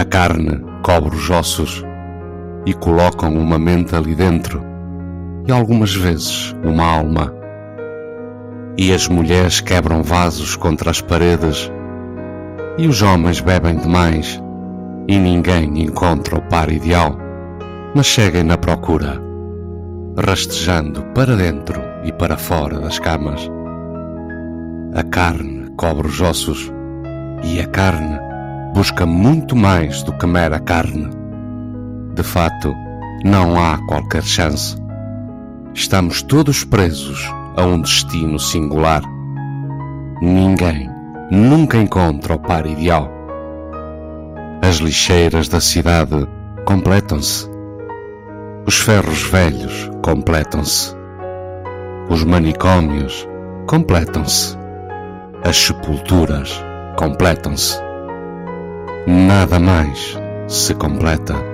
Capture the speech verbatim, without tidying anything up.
A carne cobre os ossos e colocam uma mente ali dentro e algumas vezes uma alma. E as mulheres quebram vasos contra as paredes e os homens bebem demais e ninguém encontra o par ideal, mas seguem na procura, rastejando para dentro e para fora das camas. A carne cobre os ossos e a carne busca muito mais do que mera carne. De fato, não há qualquer chance. Estamos todos presos a um destino singular. Ninguém nunca encontra o par ideal. As lixeiras da cidade completam-se. Os ferros velhos completam-se. Os manicômios completam-se. As sepulturas completam-se. Nada mais se completa.